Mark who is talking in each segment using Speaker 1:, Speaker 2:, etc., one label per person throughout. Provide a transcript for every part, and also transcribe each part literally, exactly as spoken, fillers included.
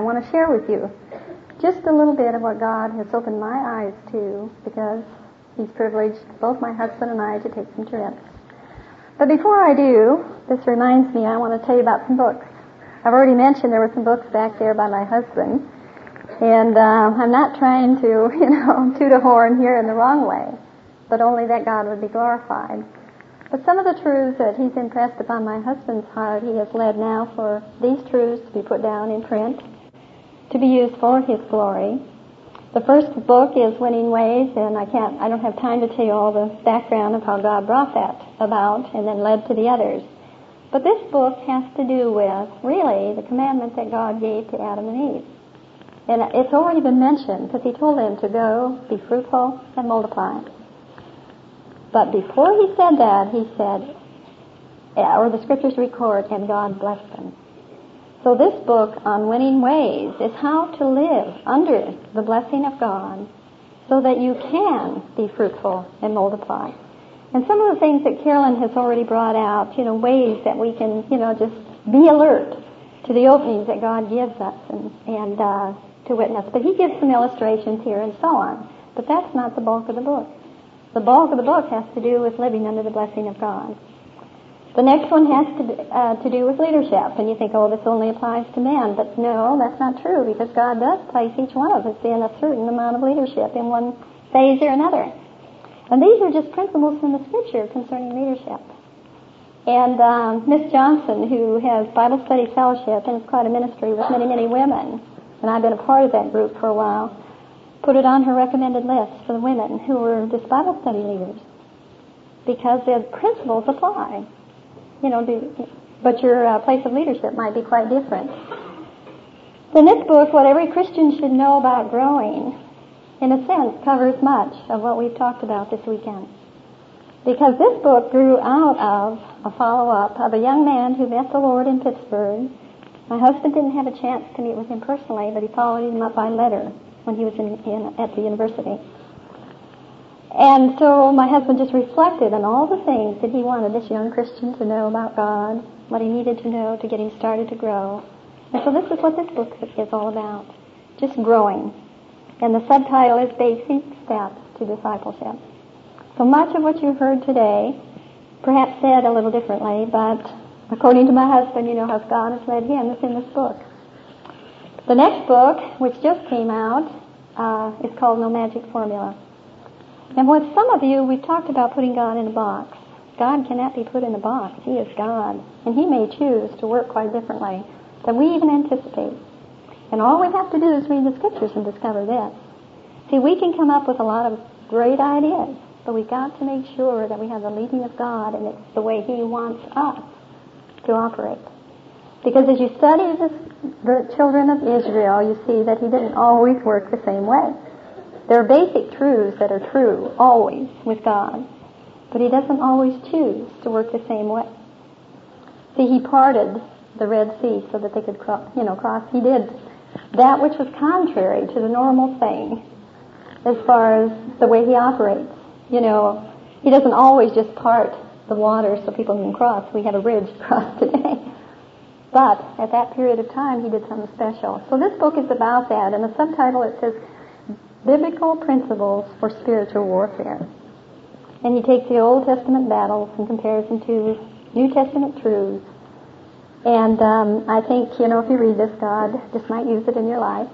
Speaker 1: want to share with you just a little bit of what God has opened my eyes to, because He's privileged both my husband and I to take some trips. But before I do, this reminds me, I want to tell you about some books. I've already mentioned there were some books back there by my husband, and uh, I'm not trying to, you know, toot a horn here in the wrong way, but only that God would be glorified. But some of the truths that He's impressed upon my husband's heart, He has led now for these truths to be put down in print, to be used for His glory. The first book is Winning Ways, and I can't, I don't have time to tell you all the background of how God brought that about and then led to the others. But this book has to do with, really, the commandment that God gave to Adam and Eve. And it's already been mentioned, because He told them to go, be fruitful, and multiply. But before He said that, He said, or the Scriptures record, and God blessed them. So this book on Winning Ways is how to live under the blessing of God so that you can be fruitful and multiply. And some of the things that Carolyn has already brought out, you know, ways that we can, you know, just be alert to the openings that God gives us and, and uh, to witness. But he gives some illustrations here and so on. But that's not the bulk of the book. The bulk of the book has to do with living under the blessing of God. The next one has to, uh, to do with leadership. And you think, oh, this only applies to men. But no, that's not true, because God does place each one of us in a certain amount of leadership in one phase or another. And these are just principles from the Scripture concerning leadership. And um, Miss Johnson, who has Bible Study Fellowship and is quite a ministry with many, many women, and I've been a part of that group for a while, put it on her recommended list for the women who were just Bible study leaders, because the principles apply. You know, do, but your uh, place of leadership might be quite different. In this book, what every Christian should know about growing, in a sense, covers much of what we've talked about this weekend. Because this book grew out of a follow-up of a young man who met the Lord in Pittsburgh. My husband didn't have a chance to meet with him personally, but he followed him up by letter when he was in, in, at the university. And so my husband just reflected on all the things that he wanted this young Christian to know about God, what he needed to know to get him started to grow. And so this is what this book is all about, just growing. And the subtitle is Basic Steps to Discipleship. So much of what you've heard today, perhaps said a little differently, but according to my husband, you know how God has led him, is in this book. The next book, which just came out, uh, is called No Magic Formula. And with some of you, we've talked about putting God in a box. God cannot be put in a box. He is God. And He may choose to work quite differently than we even anticipate. And all we have to do is read the Scriptures and discover this. See, we can come up with a lot of great ideas, but we've got to make sure that we have the leading of God and it's the way He wants us to operate. Because as you study this, the children of Israel, you see that He didn't always work the same way. There are basic truths that are true, always, with God. But He doesn't always choose to work the same way. See, He parted the Red Sea so that they could cross, you know, cross. He did that which was contrary to the normal thing as far as the way He operates. You know, He doesn't always just part the water so people can cross. We have a bridge to cross today. But at that period of time, He did something special. So this book is about that. And the subtitle, it says, Biblical Principles for Spiritual Warfare. And he takes the Old Testament battles and compares them to New Testament truths. And um, I think, you know, if you read this, God just might use it in your life.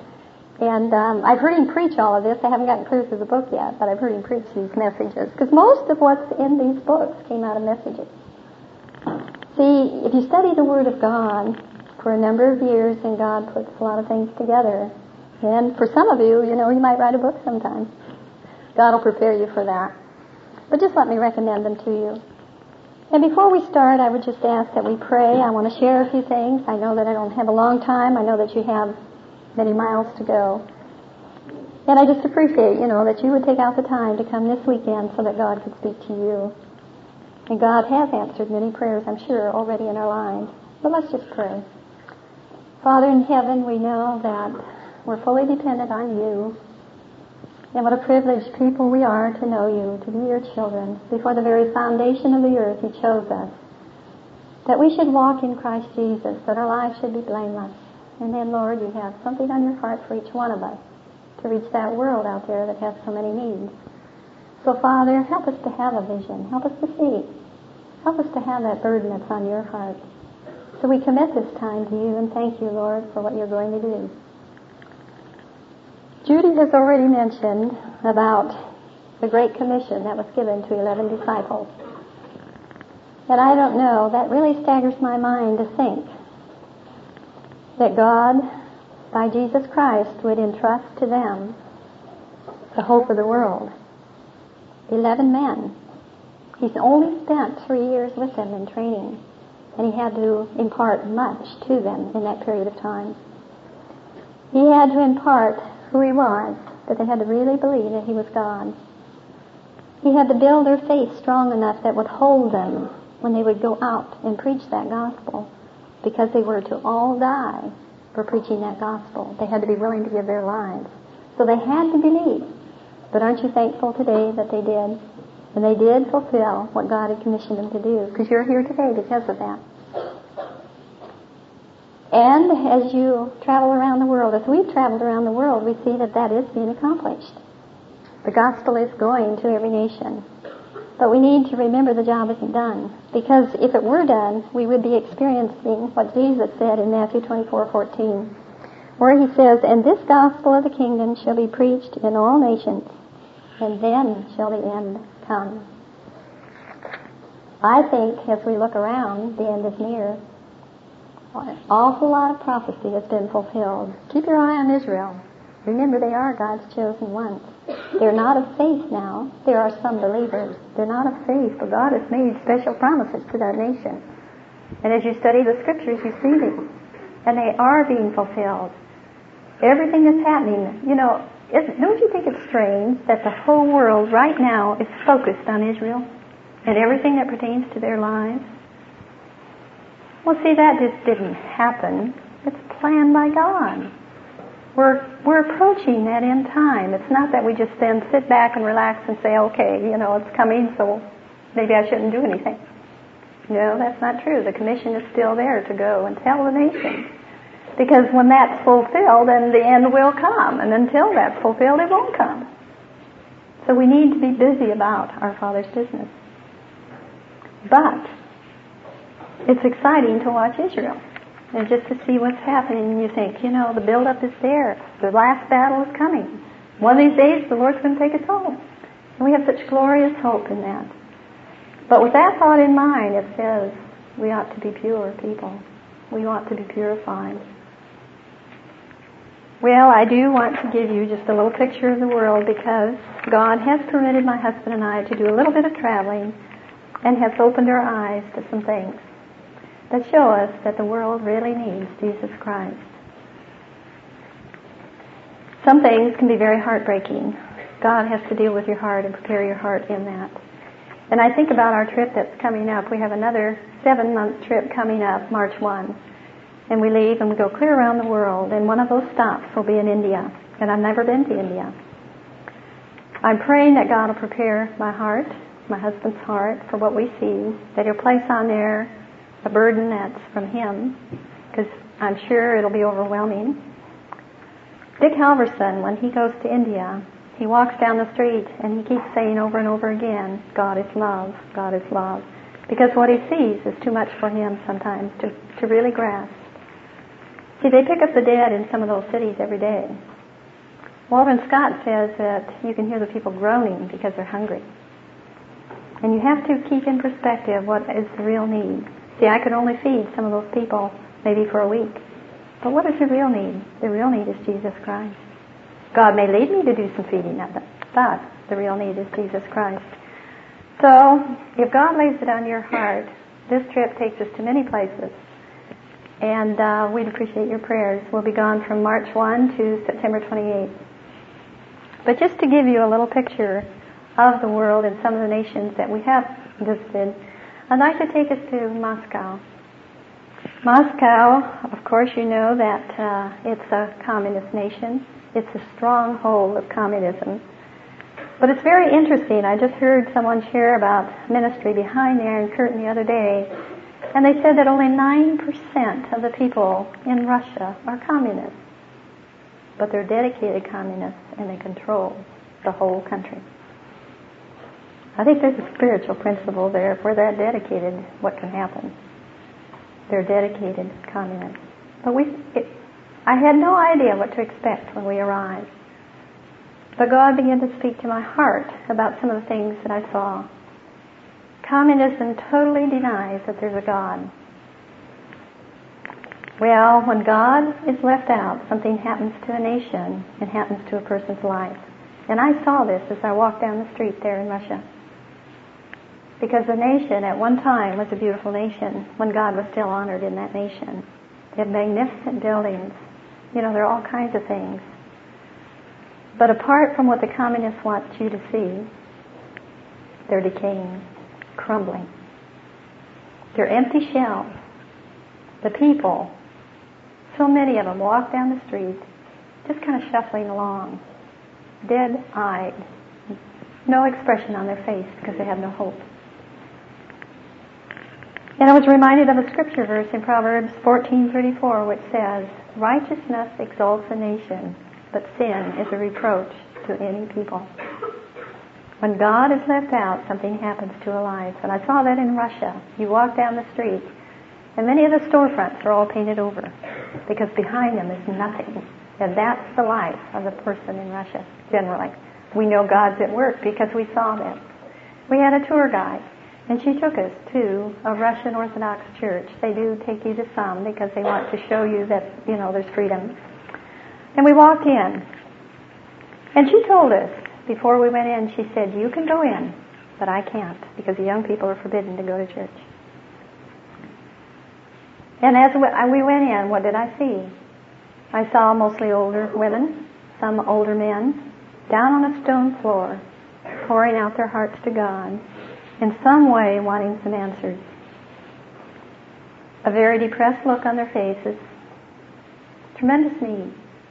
Speaker 1: And um, I've heard him preach all of this. I haven't gotten through to the book yet, but I've heard him preach these messages. Because most of what's in these books came out of messages. See, if you study the Word of God for a number of years and God puts a lot of things together, and for some of you, you know, you might write a book sometime. God will prepare you for that. But just let me recommend them to you. And before we start, I would just ask that we pray. I want to share a few things. I know that I don't have a long time. I know that you have many miles to go. And I just appreciate, you know, that you would take out the time to come this weekend so that God could speak to you. And God has answered many prayers, I'm sure, already in our lives. But let's just pray. Father in heaven, we know that we're fully dependent on you. And what a privileged people we are to know you, to be your children. Before the very foundation of the earth, you chose us. That we should walk in Christ Jesus, that our lives should be blameless. And then, Lord, you have something on your heart for each one of us to reach that world out there that has so many needs. So, Father, help us to have a vision. Help us to see. Help us to have that burden that's on your heart. So we commit this time to you and thank you, Lord, for what you're going to do. Judy has already mentioned about the Great Commission that was given to eleven disciples. And I don't know, that really staggers my mind to think that God, by Jesus Christ, would entrust to them the hope of the world. Eleven men. He's only spent three years with them in training, and he had to impart much to them in that period of time. He had to impart who he was, that they had to really believe that he was God. He had to build their faith strong enough that would hold them when they would go out and preach that gospel, because they were to all die for preaching that gospel. They had to be willing to give their lives. So they had to believe. But aren't you thankful today that they did? And they did fulfill what God had commissioned them to do, because you're here today because of that. And as you travel around the world, as we've traveled around the world, we see that that is being accomplished. The gospel is going to every nation. But we need to remember the job isn't done. Because if it were done, we would be experiencing what Jesus said in Matthew twenty-four fourteen, where he says, "And this gospel of the kingdom shall be preached in all nations, and then shall the end come." I think as we look around, the end is near. An awful lot of prophecy has been fulfilled. Keep your eye on Israel. Remember, they are God's chosen ones. They're not of faith now. There are some believers. They're not of faith, but God has made special promises to that nation. And as you study the scriptures, you see them. And they are being fulfilled. Everything that's happening, you know, isn't, don't you think it's strange that the whole world right now is focused on Israel and everything that pertains to their lives? Well, see, that just didn't happen. It's planned by God. We're we're approaching that end time. It's not that we just then sit back and relax and say, okay, you know, it's coming, so maybe I shouldn't do anything. No, that's not true. The commission is still there to go and tell the nations. Because when that's fulfilled, then the end will come. And until that's fulfilled, it won't come. So we need to be busy about our Father's business. But it's exciting to watch Israel. And just to see what's happening, and you think, you know, the build-up is there. The last battle is coming. One of these days, the Lord's going to take us home. And we have such glorious hope in that. But with that thought in mind, it says we ought to be pure people. We ought to be purified. Well, I do want to give you just a little picture of the world, because God has permitted my husband and I to do a little bit of traveling and has opened our eyes to some things that show us that the world really needs Jesus Christ. Some things can be very heartbreaking. God has to deal with your heart and prepare your heart in that. And I think about our trip that's coming up. We have another seven-month trip coming up, March first. And we leave and we go clear around the world. And one of those stops will be in India. And I've never been to India. I'm praying that God will prepare my heart, my husband's heart, for what we see, that he'll place on there a burden that's from him, because I'm sure it'll be overwhelming. Dick Halverson, when he goes to India, he walks down the street and he keeps saying over and over again, God is love, God is love. Because what he sees is too much for him sometimes to, to really grasp. See, they pick up the dead in some of those cities every day. Walter Scott says that you can hear the people groaning because they're hungry. And you have to keep in perspective what is the real need. See, I could only feed some of those people maybe for a week. But what is the real need? The real need is Jesus Christ. God may lead me to do some feeding of it, but the real need is Jesus Christ. So, if God lays it on your heart, this trip takes us to many places. And uh, we'd appreciate your prayers. We'll be gone from March first to September twenty-eighth. But just to give you a little picture of the world and some of the nations that we have visited, I'd like to take us to Moscow. Moscow, of course, you know that uh, it's a communist nation. It's a stronghold of communism. But it's very interesting. I just heard someone share about ministry behind the Iron Curtain the other day, And they said that only nine percent of the people in Russia are communists. But they're dedicated communists, and they control the whole country. I think there's a spiritual principle there. If we're that dedicated, what can happen? They're dedicated communists. But we, it, I had no idea what to expect when we arrived. But God began to speak to my heart about some of the things that I saw. Communism totally denies that there's a God. Well, when God is left out, something happens to a nation and happens to a person's life. And I saw this as I walked down the street there in Russia. Because the nation at one time was a beautiful nation when God was still honored in that nation. They had magnificent buildings. You know, there are all kinds of things. But apart from what the communists want you to see, they're decaying, crumbling. They're empty shells. The people, so many of them walk down the street, just kind of shuffling along, dead-eyed, no expression on their face because they have no hope. And I was reminded of a scripture verse in Proverbs fourteen thirty-four, which says, "Righteousness exalts a nation, but sin is a reproach to any people." When God is left out, something happens to a life. And I saw that in Russia. You walk down the street, and many of the storefronts are all painted over, because behind them is nothing. And that's the life of the person in Russia, generally. We know God's at work because we saw that. We had a tour guide, and she took us to a Russian Orthodox church. They do take you to some because they want to show you that, you know, there's freedom. And we walked in, and she told us, before we went in, she said, "You can go in, but I can't, because the young people are forbidden to go to church." And as we went in, what did I see? I saw mostly older women, some older men, down on a stone floor, pouring out their hearts to God, in some way wanting some answers. A very depressed look on their faces. Tremendous need.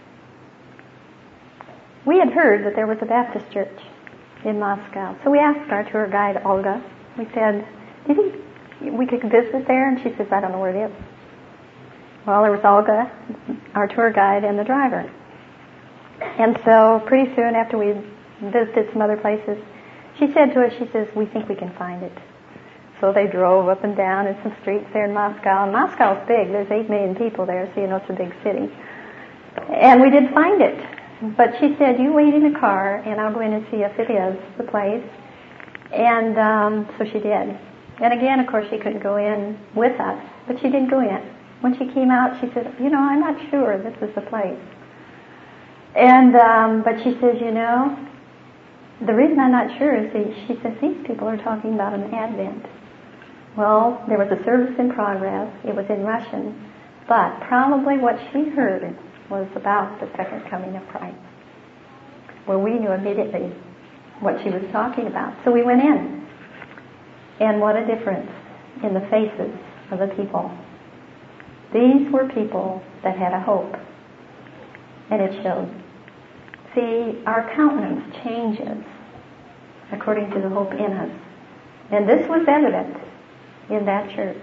Speaker 1: We had heard that there was a Baptist church in Moscow, so we asked our tour guide, Olga. We said, "Do you think we could visit there?" And she says, "I don't know where it is." Well, there was Olga, our tour guide, and the driver. And so pretty soon after we visited some other places, she said to us, she says, "We think we can find it." So they drove up and down in some streets there in Moscow. And Moscow's big. There's eight million people there, so you know it's a big city. And we did find it. But she said, "You wait in the car, and I'll go in and see if it is the place." And um, so she did. And again, of course, she couldn't go in with us, but she did go in. When she came out, she said, "You know, I'm not sure this is the place." And um, but she says, "You know, the reason I'm not sure is that," she says, "these people are talking about an Advent." Well, there was a service in progress. It was in Russian, but probably what she heard was about the second coming of Christ. Well, we knew immediately what she was talking about. So we went in. And what a difference in the faces of the people. These were people that had a hope. And it showed. See, our countenance changes according to the hope in us. And this was evident in that church.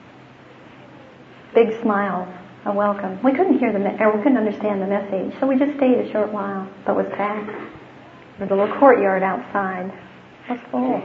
Speaker 1: Big smiles, a welcome. We couldn't hear the, me- or we couldn't understand the message, so we just stayed a short while, but was packed. There was a little courtyard outside. It was full.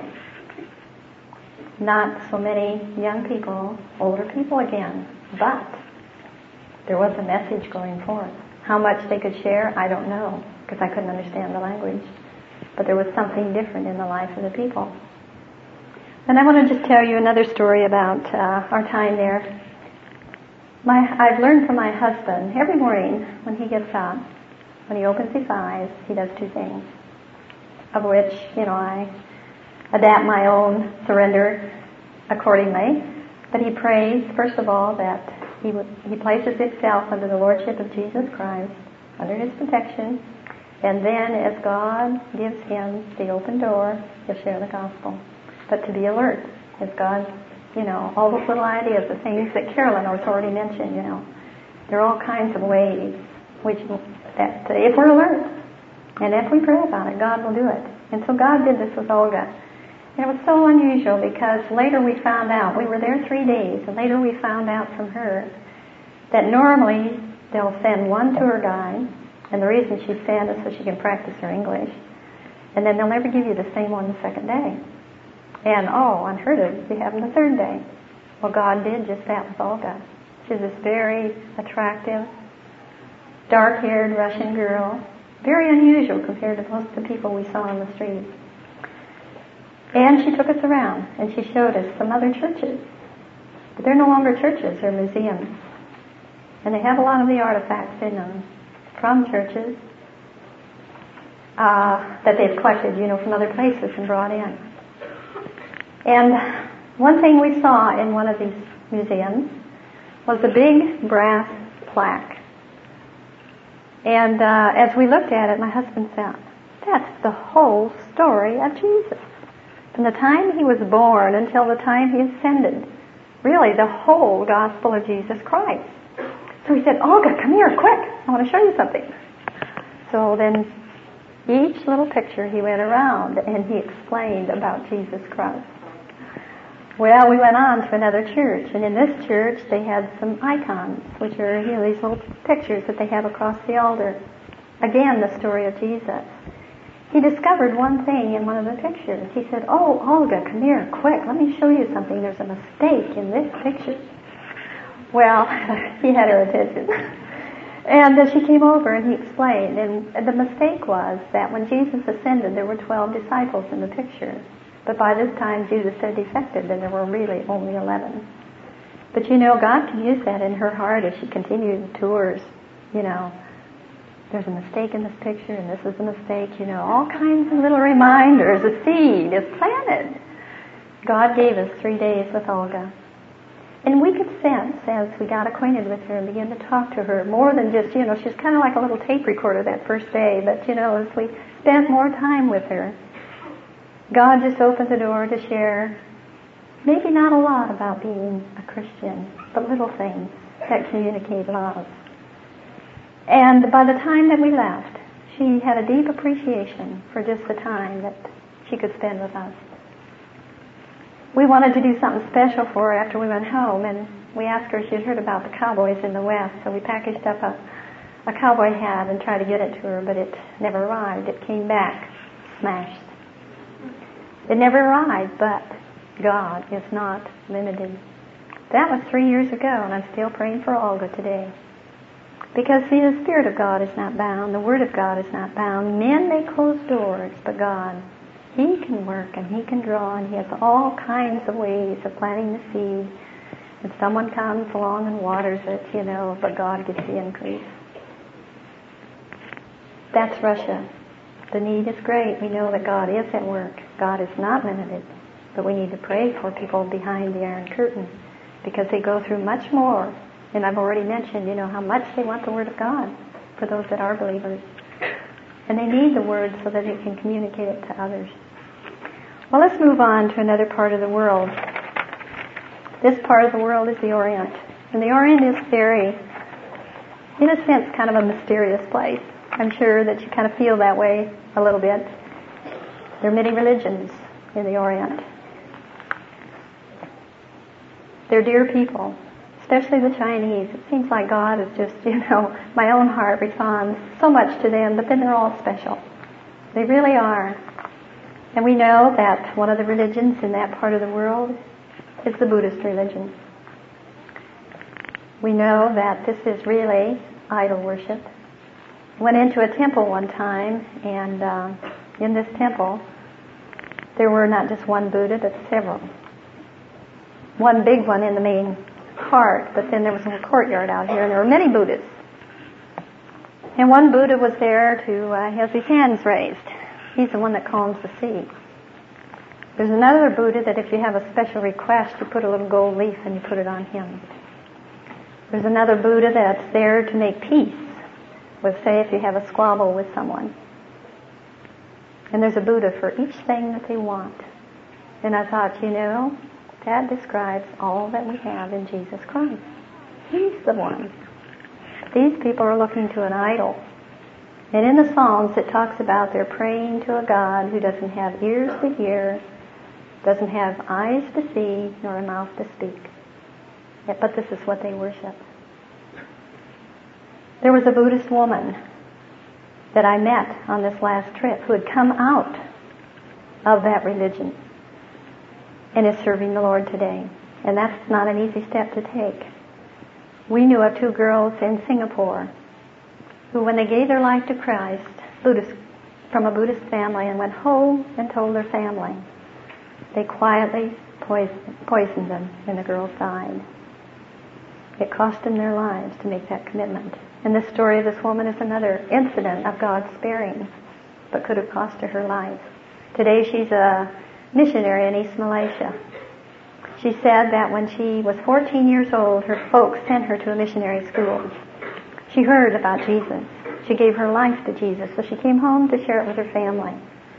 Speaker 1: Not so many young people, older people again, but there was a message going forth. How much they could share, I don't know, because I couldn't understand the language. But there was something different in the life of the people. And I want to just tell you another story about uh, our time there. My, I've learned from my husband, every morning when he gets up, when he opens his eyes, he does two things, of which, you know, I adapt my own surrender accordingly. But he prays, first of all, that he, would, he places himself under the Lordship of Jesus Christ, under His protection, and then as God gives him the open door, he'll share the gospel. But to be alert, as God, you know, all those little ideas, the things that Carolyn has already mentioned, you know, there are all kinds of ways which, that if we're alert, and if we pray about it, God will do it. And so God did this with Olga. And it was so unusual because later we found out, we were there three days, and later we found out from her that normally they'll send one tour guide, and the reason she sent is so she can practice her English, and then they'll never give you the same one the second day. And oh, unheard of, you have them the third day. Well, God did just that with Olga. She's this very attractive, dark-haired Russian girl, very unusual compared to most of the people we saw on the street. And she took us around, and she showed us some other churches. But they're no longer churches, they're museums. And they have a lot of the artifacts in them from churches uh, that they've collected, you know, from other places and brought in. And one thing we saw in one of these museums was a big brass plaque. And uh, as we looked at it, my husband said, that's the whole story of Jesus. From the time he was born until the time he ascended. Really, the whole gospel of Jesus Christ. So he said, Olga, come here, quick. I want to show you something. So then each little picture he went around and he explained about Jesus Christ. Well, we went on to another church, and in this church they had some icons, which are, you know, these little pictures that they have across the altar. Again, the story of Jesus. He discovered one thing in one of the pictures. He said, oh, Olga, come here, quick, let me show you something. There's a mistake in this picture. Well, he had her attention. And uh, she came over and he explained, and the mistake was that when Jesus ascended, there were twelve disciples in the picture. But by this time, Judas had defected, and there were really only eleven. But you know, God can use that in her heart as she continued the tours. You know, there's a mistake in this picture, and this is a mistake. You know, all kinds of little reminders. A seed is planted. God gave us three days with Olga. And we could sense, as we got acquainted with her and began to talk to her, more than just, you know, she's kind of like a little tape recorder that first day. But, you know, as we spent more time with her, God just opened the door to share maybe not a lot about being a Christian, but little things that communicate love. And by the time that we left, she had a deep appreciation for just the time that she could spend with us. We wanted to do something special for her after we went home, and we asked her if she had heard about the cowboys in the West, so we packaged up a, a cowboy hat and tried to get it to her, but it never arrived. It came back smashed. It never arrived, but God is not limited. That was three years ago, and I'm still praying for Olga today. Because, see, the Spirit of God is not bound. The Word of God is not bound. Men may close doors, but God, He can work and He can draw, and He has all kinds of ways of planting the seed. And someone comes along and waters it, you know, but God gets the increase. That's Russia. The need is great. We know that God is at work. God is not limited. But we need to pray for people behind the Iron Curtain because they go through much more. And I've already mentioned, you know, how much they want the Word of God for those that are believers. And they need the Word so that they can communicate it to others. Well, let's move on to another part of the world. This part of the world is the Orient. And the Orient is very, in a sense, kind of a mysterious place. I'm sure that you kind of feel that way a little bit. There are many religions in the Orient. They're dear people, especially the Chinese. It seems like God is just, you know, my own heart responds so much to them, but then they're all special. They really are. And we know that one of the religions in that part of the world is the Buddhist religion. We know that this is really idol worship. Went into a temple one time, and uh, in this temple, there were not just one Buddha, but several. One big one in the main part, but then there was a courtyard out here, and there were many Buddhas. And one Buddha was there to uh, have his hands raised. He's the one that calms the sea. There's another Buddha that if you have a special request, you put a little gold leaf and you put it on him. There's another Buddha that's there to make peace. With, say, if you have a squabble with someone. And there's a Buddha for each thing that they want. And I thought, you know, that describes all that we have in Jesus Christ. He's the one. These people are looking to an idol. And in the Psalms it talks about they're praying to a God who doesn't have ears to hear, doesn't have eyes to see nor a mouth to speak. But this is what they worship. There was a Buddhist woman that I met on this last trip who had come out of that religion and is serving the Lord today. And that's not an easy step to take. We knew of two girls in Singapore who, when they gave their life to Christ, Buddhist, from a Buddhist family, and went home and told their family, they quietly poisoned, poisoned them, and the girls died. It cost them their lives to make that commitment. And this story of this woman is another incident of God's sparing, but could have cost her her life. Today she's a missionary in East Malaysia. She said that when she was fourteen years old, her folks sent her to a missionary school. She heard about Jesus. She gave her life to Jesus, so she came home to share it with her family.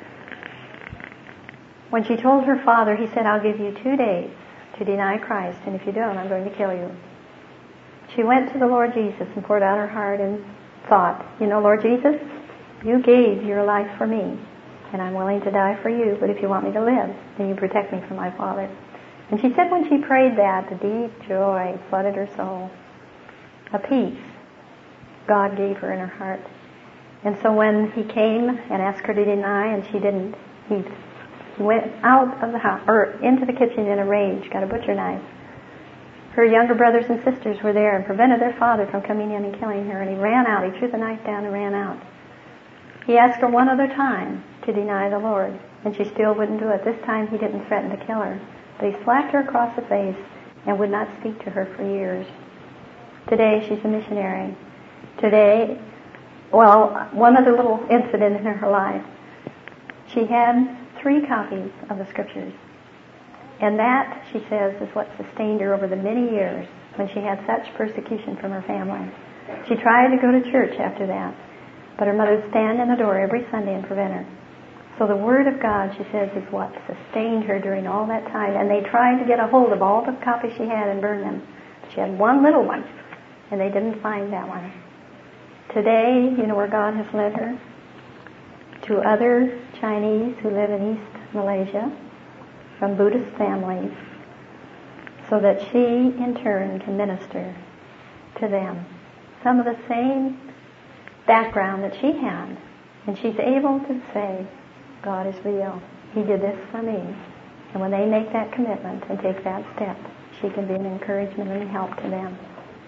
Speaker 1: When she told her father, he said, "I'll give you two days to deny Christ, and if you don't, I'm going to kill you." She went to the Lord Jesus and poured out her heart and thought, you know, Lord Jesus, you gave your life for me, and I'm willing to die for you, but if you want me to live, then you protect me from my father. And she said when she prayed that, the deep joy flooded her soul, a peace God gave her in her heart. And so when he came and asked her to deny, and she didn't, he went out of the house, or into the kitchen in a rage, got a butcher knife. Her younger brothers and sisters were there and prevented their father from coming in and killing her, and he ran out. He threw the knife down and ran out. He asked her one other time to deny the Lord, and she still wouldn't do it. This time he didn't threaten to kill her, but he slapped her across the face and would not speak to her for years. Today she's a missionary. Today, well, one other little incident in her life. She had three copies of the Scriptures. And that, she says, is what sustained her over the many years when she had such persecution from her family. She tried to go to church after that, but her mother would stand in the door every Sunday and prevent her. So the Word of God, she says, is what sustained her during all that time. And they tried to get a hold of all the copies she had and burn them. She had one little one, and they didn't find that one. Today, you know where God has led her? To other Chinese who live in East Malaysia, from Buddhist families, so that she in turn can minister to them. Some of the same background that she had, and she's able to say, God is real. He did this for me. And when they make that commitment and take that step, she can be an encouragement and help to them.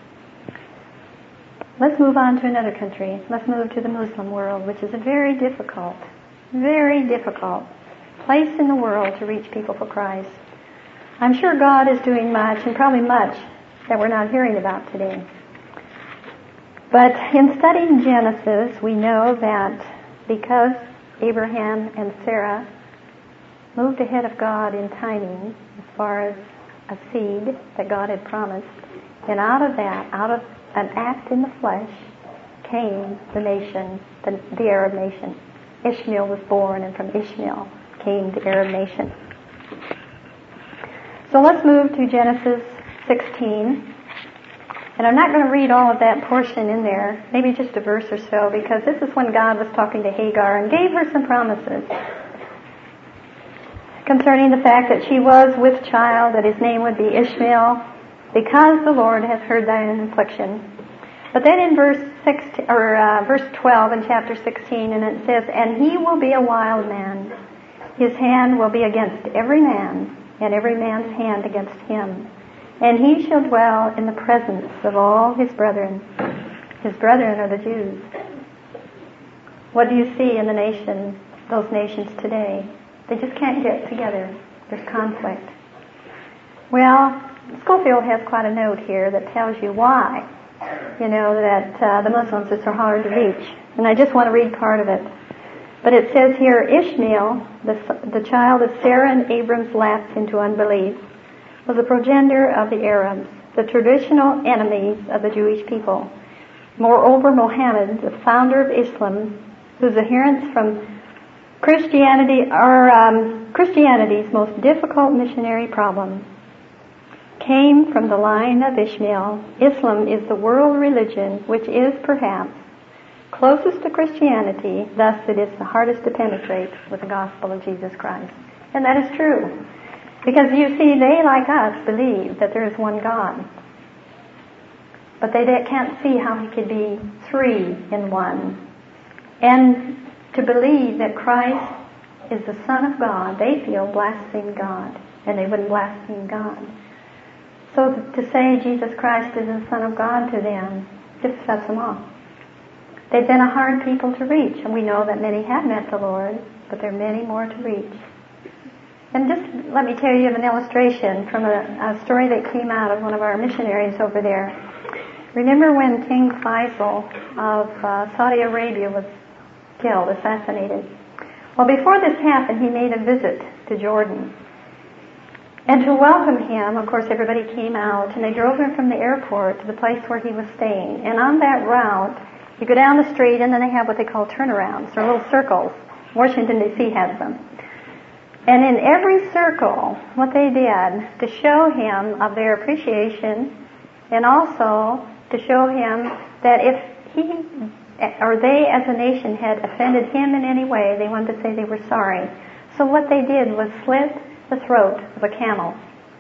Speaker 1: Let's move on to another country. Let's move to the Muslim world, which is a very difficult, very difficult place in the world to reach people for Christ. I'm sure God is doing much, and probably much, that we're not hearing about today. But in studying Genesis, we know that because Abraham and Sarah moved ahead of God in timing as far as a seed that God had promised, and out of that, out of an act in the flesh, came the nation, the, the Arab nation. Ishmael was born, and from Ishmael came the Arab nation. So let's move to Genesis sixteen. And I'm not going to read all of that portion in there, maybe just a verse or so, because this is when God was talking to Hagar and gave her some promises concerning the fact that she was with child, that his name would be Ishmael, because the Lord hath heard thine affliction. But then in verse sixteen, or uh, verse twelve in chapter sixteen, and it says, "And he will be a wild man. His hand will be against every man, and every man's hand against him. And he shall dwell in the presence of all his brethren." His brethren are the Jews. What do you see in the nation, those nations today? They just can't get together. There's conflict. Well, Schofield has quite a note here that tells you why, you know, that uh, the Muslims are so hard to reach. And I just want to read part of it. But it says here, Ishmael, the, the child of Sarah and Abram's lapse into unbelief, was the progenitor of the Arabs, the traditional enemies of the Jewish people. Moreover, Muhammad, the founder of Islam, whose adherents from Christianity are um, Christianity's most difficult missionary problem, came from the line of Ishmael. Islam is the world religion which is perhaps closest to Christianity, thus it is the hardest to penetrate with the gospel of Jesus Christ. And that is true. Because you see, they, like us, believe that there is one God. But they can't see how He could be three in one. And to believe that Christ is the Son of God, they feel blasphemed God. And they wouldn't blaspheme God. So to say Jesus Christ is the Son of God to them just sets them off. They've been a hard people to reach. And we know that many have met the Lord, but there are many more to reach. And just let me tell you of an illustration from a, a story that came out of one of our missionaries over there. Remember when King Faisal of uh, Saudi Arabia was killed, assassinated? Well, before this happened, he made a visit to Jordan. And to welcome him, of course, everybody came out, and they drove him from the airport to the place where he was staying. And on that route, you go down the street, and then they have what they call turnarounds, or little circles. Washington, D C has them. And in every circle, what they did to show him of their appreciation, and also to show him that if he or they as a nation had offended him in any way, they wanted to say they were sorry. So what they did was slit the throat of a camel.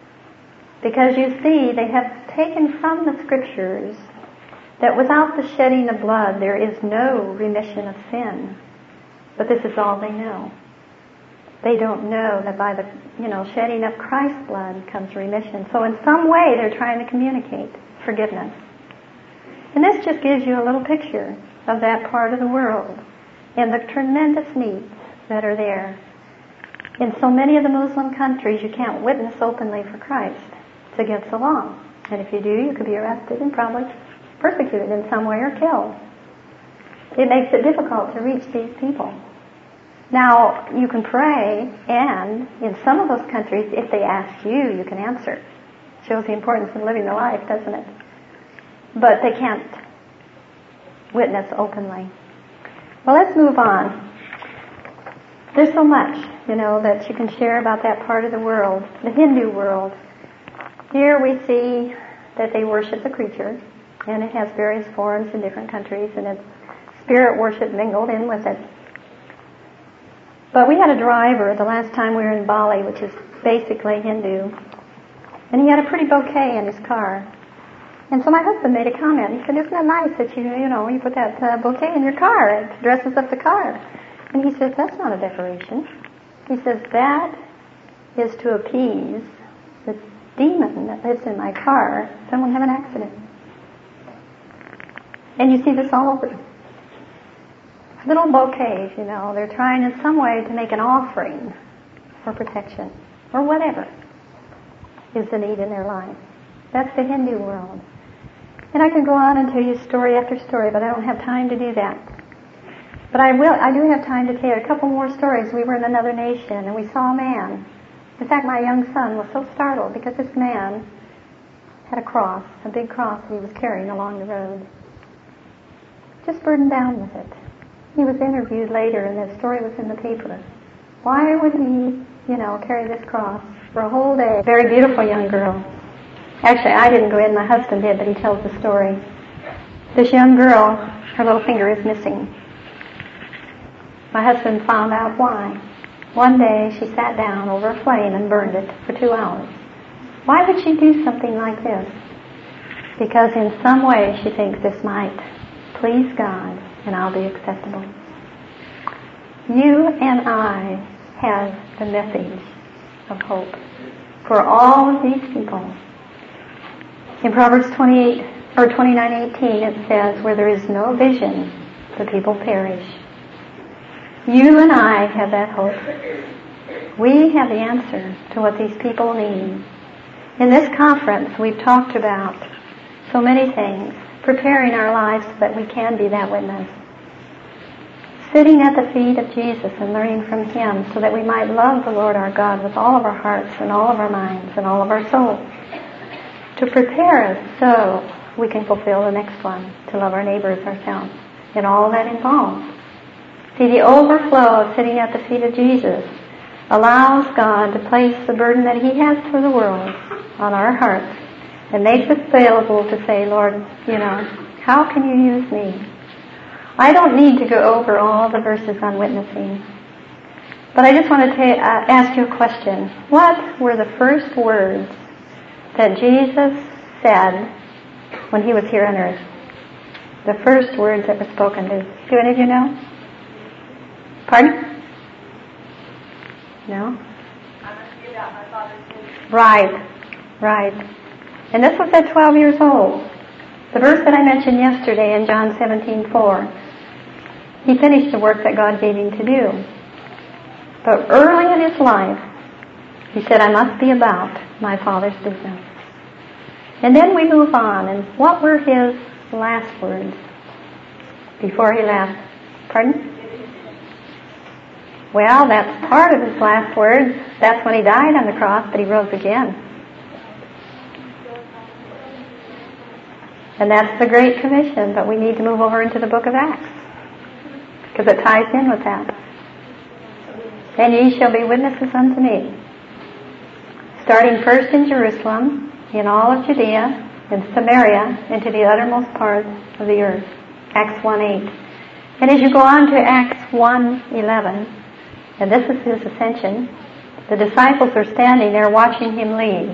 Speaker 1: Because you see, they have taken from the scriptures that without the shedding of blood, there is no remission of sin. But this is all they know. They don't know that by the, you know, shedding of Christ's blood comes remission. So in some way, they're trying to communicate forgiveness. And this just gives you a little picture of that part of the world and the tremendous needs that are there. In so many of the Muslim countries, you can't witness openly for Christ. It's against the law. And if you do, you could be arrested and probably persecuted in some way or killed. It makes it difficult to reach these people. Now, you can pray, and in some of those countries, if they ask you, you can answer. Shows the importance of living the life, doesn't it? But they can't witness openly. Well, let's move on. There's so much, you know, that you can share about that part of the world, the Hindu world. Here we see that they worship the creature, and it has various forms in different countries, and it's spirit worship mingled in with it. But we had a driver the last time we were in Bali, which is basically Hindu, and he had a pretty bouquet in his car. And so my husband made a comment. He said, "Isn't it nice that you, you know, you put that uh, bouquet in your car? It dresses up the car." And he says, "That's not a decoration." He says, "That is to appease the demon that lives in my car. Someone have an accident." And you see this all over. Little bouquets, you know, they're trying in some way to make an offering for protection, or whatever is the need in their life. That's the Hindu world. And I can go on and tell you story after story, but I don't have time to do that. But I will, I do have time to tell you a couple more stories. We were in another nation, and we saw a man. In fact, my young son was so startled because this man had a cross, a big cross that he was carrying along the road. Just burdened down with it. He was interviewed later, and the story was in the paper. Why would he, you know, carry this cross for a whole day? Very beautiful young girl. Actually, I didn't go in, my husband did, but he tells the story. This young girl, her little finger is missing. My husband found out why. One day, she sat down over a flame and burned it for two hours. Why would she do something like this? Because in some way, she thinks this might please God, and I'll be acceptable. You and I have the message of hope for all of these people. In Proverbs twenty-eight or twenty-nine eighteen, it says, "Where there is no vision, the people perish." You and I have that hope. We have the answer to what these people need. In this conference, we've talked about so many things, preparing our lives so that we can be that witness. Sitting at the feet of Jesus and learning from Him so that we might love the Lord our God with all of our hearts and all of our minds and all of our souls. To prepare us so we can fulfill the next one, to love our neighbors ourselves, and all that involves. See, the overflow of sitting at the feet of Jesus allows God to place the burden that He has for the world on our hearts and makes us available to say, "Lord, you know, how can you use me?" I don't need to go over all the verses on witnessing, but But I just want to ta- uh, ask you a question. What were the first words that Jesus said when he was here on earth? The first words that were spoken. Do, do any of you know? Pardon? No? Right, right. And this was at twelve years old. The verse that I mentioned yesterday in John seventeen four. He finished the work that God gave him to do. But early in his life, he said, I must be about my Father's business. And then we move on, and what were his last words before he left? Pardon? Well, that's part of his last words. That's when he died on the cross, but he rose again. And that's the Great Commission, but we need to move over into the book of Acts, because it ties in with that. And ye shall be witnesses unto me. Starting first in Jerusalem, in all of Judea, in Samaria, and to the uttermost part of the earth. Acts one eight. And as you go on to Acts one eleven, and this is his ascension, the disciples are standing there watching him leave.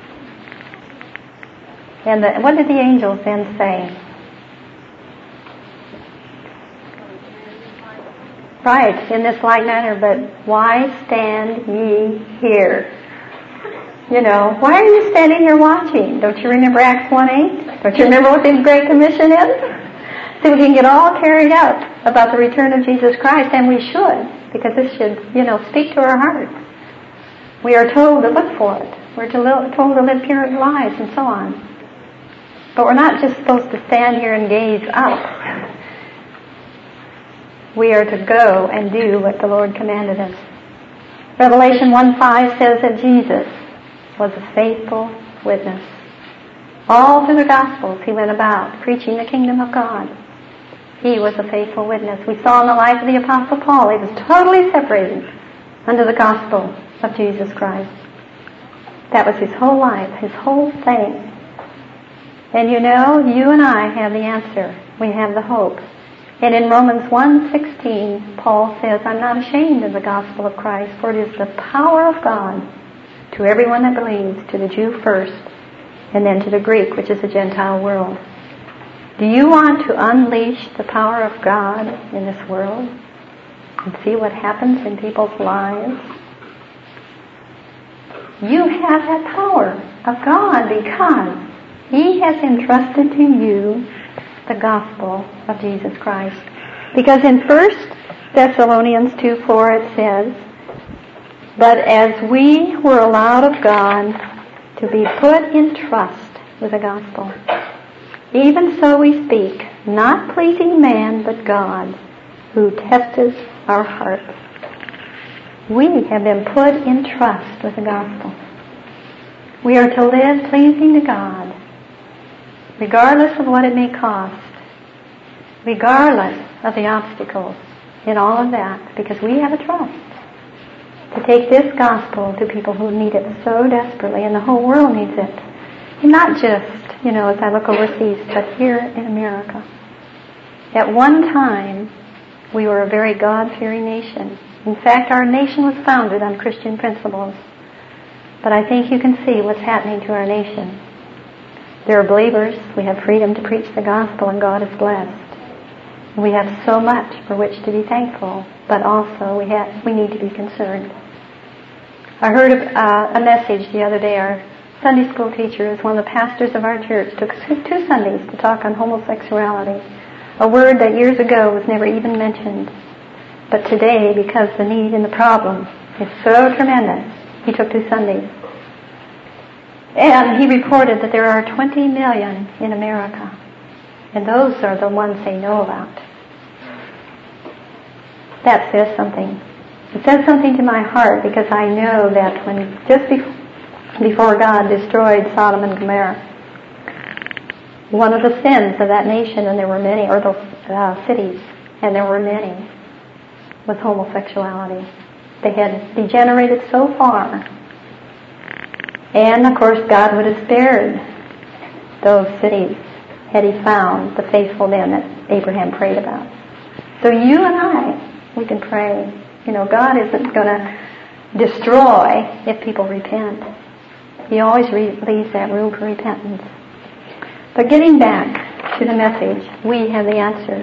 Speaker 1: And the, what did the angels then say? Right, in this like manner, but why stand ye here? You know, why are you standing here watching? Don't you remember Acts one eight? Don't you remember what the Great Commission is? See, we can get all carried up about the return of Jesus Christ, and we should, because this should, you know, speak to our hearts. We are told to look for it. We're to li- told to live pure lives and so on. But we're not just supposed to stand here and gaze up. We are to go and do what the Lord commanded us. Revelation one five says that Jesus was a faithful witness. All through the Gospels he went about preaching the kingdom of God. He was a faithful witness. We saw in the life of the Apostle Paul, he was totally separated under the gospel of Jesus Christ. That was his whole life, his whole thing. And you know, you and I have the answer. We have the hope. And in Romans one sixteen, Paul says, I'm not ashamed of the gospel of Christ, for it is the power of God to everyone that believes, to the Jew first, and then to the Greek, which is the Gentile world. Do you want to unleash the power of God in this world and see what happens in people's lives? You have that power of God because he has entrusted to you the gospel of Jesus Christ. Because in First Thessalonians two four it says, but as we were allowed of God to be put in trust with the gospel, even so we speak, not pleasing man, but God, who testeth our hearts. We have been put in trust with the gospel. We are to live pleasing to God, regardless of what it may cost, regardless of the obstacles in all of that, because we have a trust to take this gospel to people who need it so desperately, and the whole world needs it. And not just, you know, as I look overseas, but here in America. At one time, we were a very God-fearing nation. In fact, our nation was founded on Christian principles. But I think you can see what's happening to our nation. There are believers. We have freedom to preach the gospel, and God is blessed. We have so much for which to be thankful, but also we have we need to be concerned. I heard of, uh, a message the other day. Our Sunday school teacher is one of the pastors of our church. Took two Sundays to talk on homosexuality, a word that years ago was never even mentioned. But today, because the need and the problem is so tremendous, he took two Sundays. And he reported that there are twenty million in America. And those are the ones they know about. That says something. It says something to my heart, because I know that when just before before God destroyed Sodom and Gomorrah, one of the sins of that nation, and there were many, or those uh, cities, and there were many, was homosexuality. They had degenerated so far. And, of course, God would have spared those cities had he found the faithful men that Abraham prayed about. So you and I, we can pray You know, God isn't going to destroy if people repent. He always re- leaves that room for repentance. But getting back to the message, we have the answer.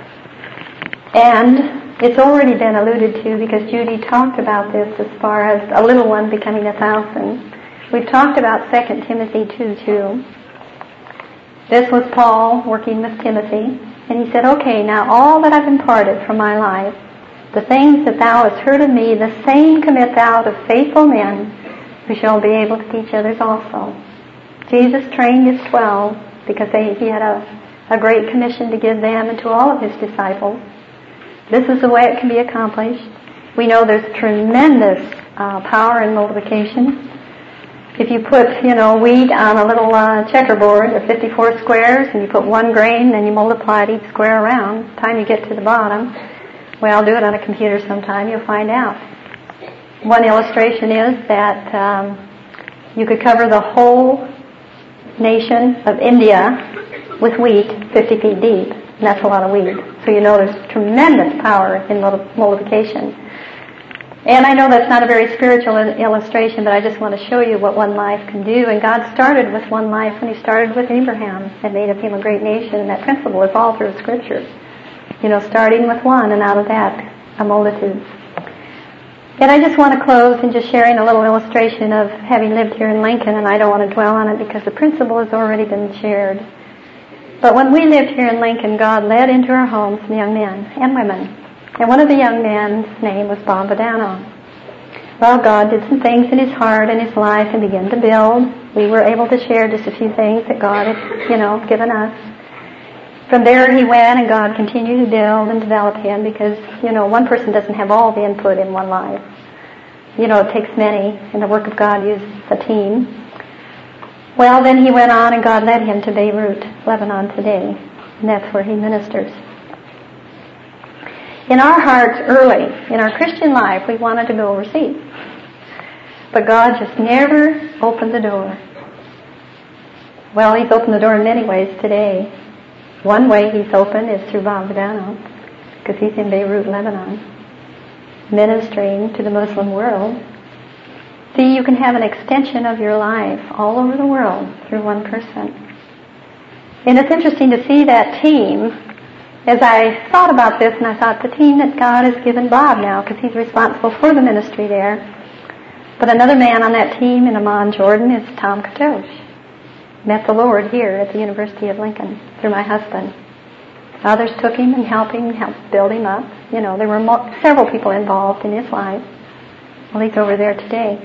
Speaker 1: And it's already been alluded to because Judy talked about this as far as a little one becoming a thousand. We've talked about Second Timothy two two. This was Paul working with Timothy. And he said, okay, now all that I've imparted from my life, the things that thou hast heard of me, the same commit thou to faithful men who shall be able to teach others also. Jesus trained his twelve because they, he had a, a great commission to give them and to all of his disciples. This is the way it can be accomplished. We know there's tremendous uh, power in multiplication. If you put, you know, wheat on a little uh, checkerboard of fifty-four squares and you put one grain and you multiply it each square around, by the time you get to the bottom, well, do it on a computer sometime, you'll find out. One illustration is that um, you could cover the whole nation of India with wheat fifty feet deep, and that's a lot of wheat. So you know there's tremendous power in multiplication. And I know that's not a very spiritual illustration, but I just want to show you what one life can do. And God started with one life when he started with Abraham and made of him a great nation, and that principle is all through Scripture. You know, starting with one, and out of that, a multitude. And I just want to close in just sharing a little illustration of having lived here in Lincoln, and I don't want to dwell on it because the principle has already been shared. But when we lived here in Lincoln, God led into our homes some young men and women. And one of the young men's name was Bob Badano. Well, God did some things in his heart and his life and began to build. We were able to share just a few things that God had, you know, given us. From there he went, and God continued to build and develop him because, you know, one person doesn't have all the input in one life. You know, it takes many, and the work of God uses a team. Well, then he went on, and God led him to Beirut, Lebanon today, and that's where he ministers. In our hearts early, in our Christian life, we wanted to go overseas. But God just never opened the door. Well, he's opened the door in many ways today. One way he's opened is through Bob Badano, because he's in Beirut, Lebanon, ministering to the Muslim world. See, you can have an extension of your life all over the world through one person. And it's interesting to see that team. As I thought about this, and I thought the team that God has given Bob now, because he's responsible for the ministry there. But another man on that team in Amman, Jordan, is Tom Katosh. Met the Lord here at the University of Lincoln through my husband. Others took him and helped him, helped build him up. You know, there were mo- several people involved in his life. Well, he's over there today.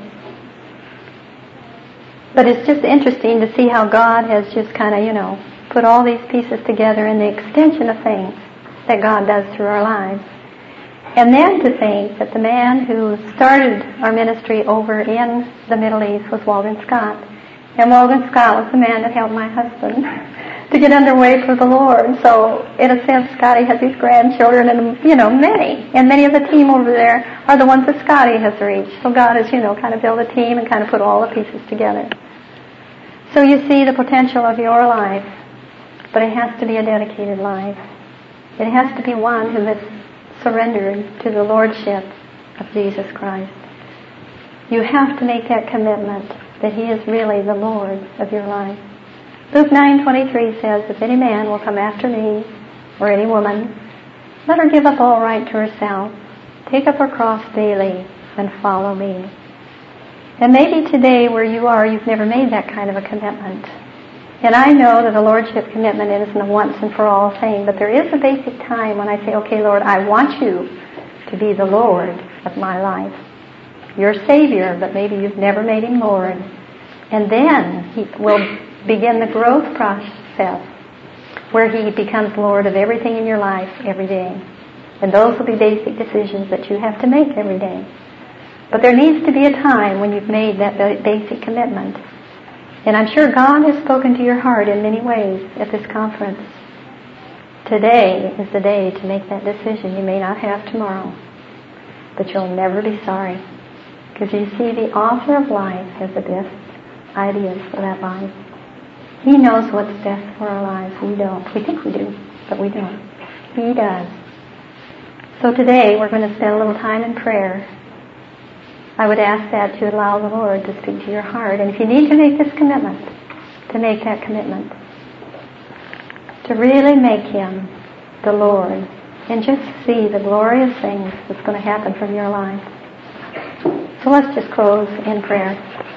Speaker 1: But it's just interesting to see how God has just kind of, you know, put all these pieces together in the extension of things that God does through our lives. And then to think that the man who started our ministry over in the Middle East was Walden Scott. And Walden Scott was the man that helped my husband to get underway for the Lord. So, in a sense, Scotty has these grandchildren, and, you know, many. And many of the team over there are the ones that Scotty has reached. So God has, you know, kind of built a team and kind of put all the pieces together. So you see the potential of your life. But it has to be a dedicated life. It has to be one who has surrendered to the Lordship of Jesus Christ. You have to make that commitment that he is really the Lord of your life. Luke nine twenty-three says, if any man will come after me, or any woman, let her give up all right to herself, take up her cross daily, and follow me. And maybe today where you are, you've never made that kind of a commitment. And I know that the Lordship commitment isn't a once and for all thing, but there is a basic time when I say, okay, Lord, I want you to be the Lord of my life. You're Savior, but maybe you've never made him Lord. And then he will begin the growth process where he becomes Lord of everything in your life every day. And those will be basic decisions that you have to make every day. But there needs to be a time when you've made that basic commitment. And I'm sure God has spoken to your heart in many ways at this conference. Today is the day to make that decision. You may not have tomorrow, but you'll never be sorry. Because you see, the author of life has the best ideas for that life. He knows what's best for our lives. We don't. We think we do, but we don't. He does. So today we're going to spend a little time in prayer. I would ask that to allow the Lord to speak to your heart. And if you need to make this commitment, to make that commitment. To really make Him the Lord. And just see the glorious things that's going to happen from your life. So let's just close in prayer.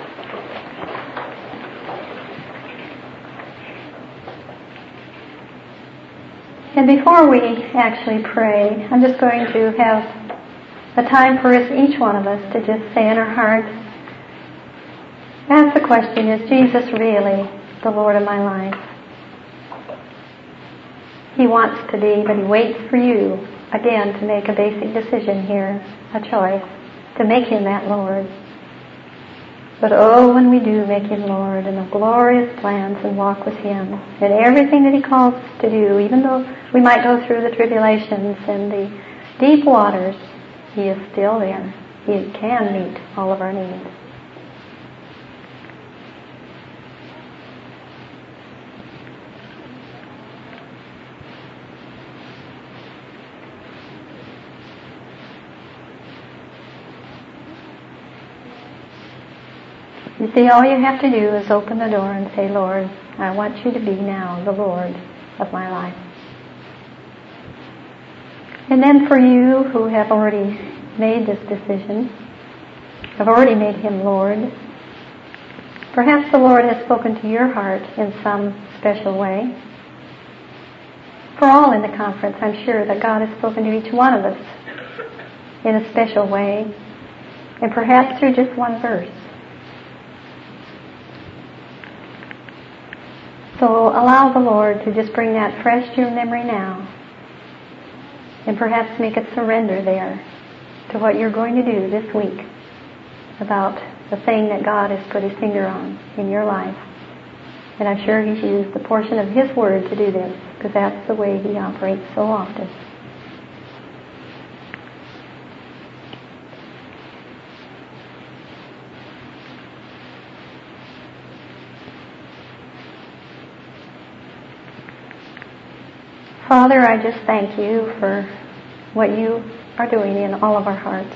Speaker 1: And before we actually pray, I'm just going to have a time for us, each one of us, to just say in our hearts, ask the question, is Jesus really the Lord of my life? He wants to be, but He waits for you, again, to make a basic decision here, a choice, to make Him that Lord. But oh, when we do make Him Lord and the glorious plans and walk with Him and everything that He calls us to do, even though we might go through the tribulations and the deep waters, He is still there. He can meet all of our needs. You see, all you have to do is open the door and say, Lord, I want you to be now the Lord of my life. And then for you who have already made this decision, have already made Him Lord, perhaps the Lord has spoken to your heart in some special way. For all in the conference, I'm sure that God has spoken to each one of us in a special way, and perhaps through just one verse. So allow the Lord to just bring that fresh to your memory now, and perhaps make it surrender there to what you're going to do this week about the thing that God has put His finger on in your life. And I'm sure He's used the portion of His Word to do this, because that's the way He operates so often. Father, I just thank You for what You are doing in all of our hearts,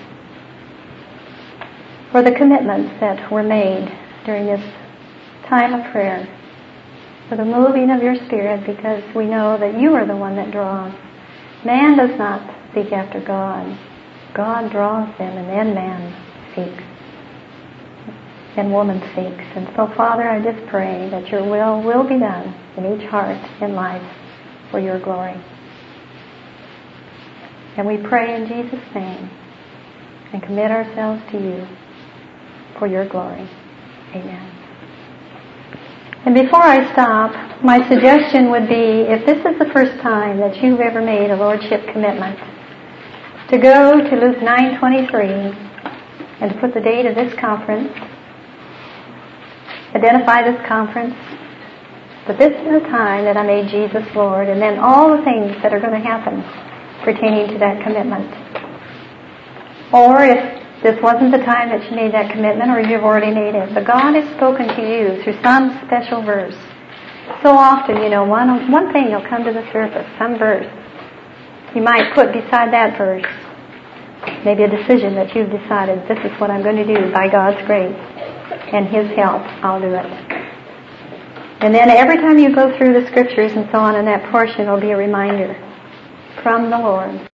Speaker 1: for the commitments that were made during this time of prayer, for the moving of Your Spirit, because we know that You are the one that draws. Man does not seek after God. God draws them, and then man seeks, and woman seeks. And so, Father, I just pray that Your will will be done in each heart and life, for Your glory. And we pray in Jesus' name and commit ourselves to You for Your glory. Amen. And before I stop, my suggestion would be, if this is the first time that you've ever made a Lordship commitment, to go to Luke nine twenty-three and to put the date of this conference, identify this conference, but this is the time that I made Jesus Lord, and then all the things that are going to happen pertaining to that commitment. Or if this wasn't the time that you made that commitment, or you've already made it, but God has spoken to you through some special verse. So often, you know, one, one thing will come to the surface, some verse. You might put beside that verse maybe a decision that you've decided, this is what I'm going to do by God's grace and His help, I'll do it. And then every time you go through the scriptures and so on in that portion will be a reminder from the Lord.